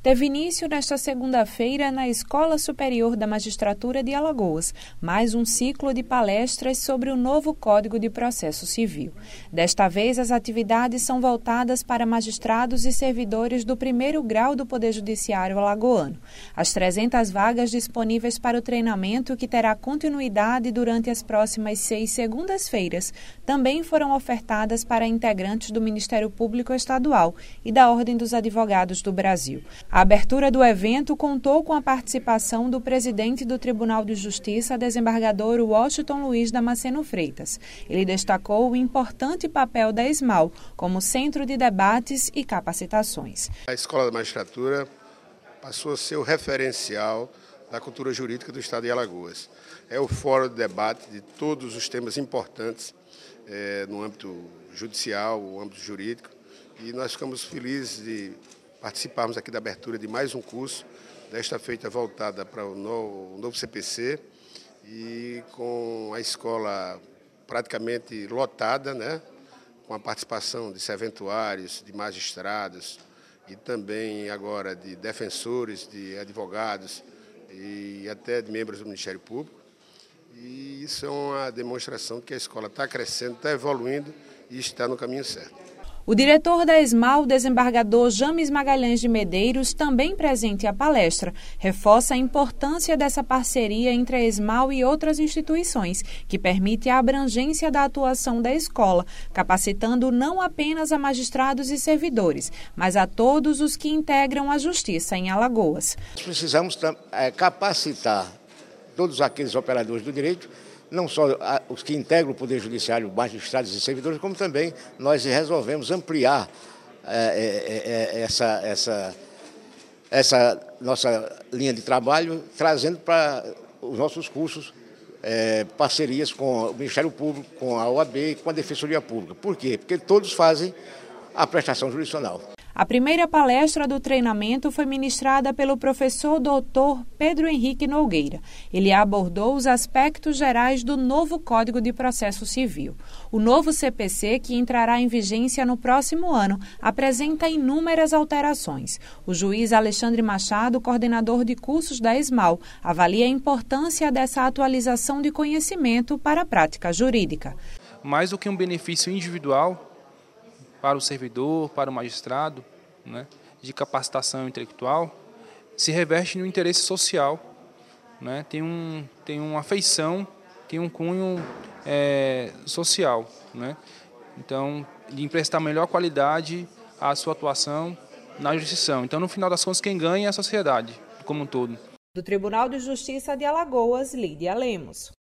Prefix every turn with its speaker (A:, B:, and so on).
A: Teve início nesta segunda-feira na Escola Superior da Magistratura de Alagoas, mais um ciclo de palestras sobre o novo Código de Processo Civil. Desta vez, as atividades são voltadas para magistrados e servidores do primeiro grau do Poder Judiciário alagoano. As 300 vagas disponíveis para o treinamento, que terá continuidade durante as próximas 6 segundas-feiras, também foram ofertadas para integrantes do Ministério Público Estadual e da Ordem dos Advogados do Brasil. A abertura do evento contou com a participação do presidente do Tribunal de Justiça, desembargador Washington Luiz Damasceno Freitas. Ele destacou o importante papel da ESMAU como centro de debates e capacitações.
B: A Escola da Magistratura passou a ser o referencial da cultura jurídica do Estado de Alagoas. É o fórum de debate de todos os temas importantes no âmbito judicial, no âmbito jurídico, e nós ficamos felizes de participarmos aqui da abertura de mais um curso, desta feita voltada para o novo CPC, e com a escola praticamente lotada, né, com a participação de serventuários, de magistrados e também agora de defensores, de advogados e até de membros do Ministério Público. E isso é uma demonstração de que a escola está crescendo, está evoluindo e está no caminho certo.
A: O diretor da ESMAU, desembargador James Magalhães de Medeiros, também presente à palestra, reforça a importância dessa parceria entre a ESMAU e outras instituições, que permite a abrangência da atuação da escola, capacitando não apenas a magistrados e servidores, mas a todos os que integram a justiça em Alagoas.
C: Nós precisamos capacitar todos aqueles operadores do direito, não só os que integram o Poder Judiciário, magistrados e servidores, como também nós resolvemos ampliar essa nossa linha de trabalho, trazendo para os nossos cursos parcerias com o Ministério Público, com a OAB e com a Defensoria Pública. Por quê? Porque todos fazem a prestação jurisdicional.
A: A primeira palestra do treinamento foi ministrada pelo professor Dr. Pedro Henrique Nogueira. Ele abordou os aspectos gerais do novo Código de Processo Civil. O novo CPC, que entrará em vigência no próximo ano, apresenta inúmeras alterações. O juiz Alexandre Machado, coordenador de cursos da ESMAU, avalia a importância dessa atualização de conhecimento para a prática jurídica.
D: Mais do que um benefício individual para o servidor, para o magistrado, né, de capacitação intelectual, se reveste no interesse social, né, tem uma feição, tem um cunho social, né, então, de emprestar melhor qualidade à sua atuação na jurisdição. Então, no final das contas, quem ganha é a sociedade como um todo.
A: Do Tribunal de Justiça de Alagoas, Lídia Lemos.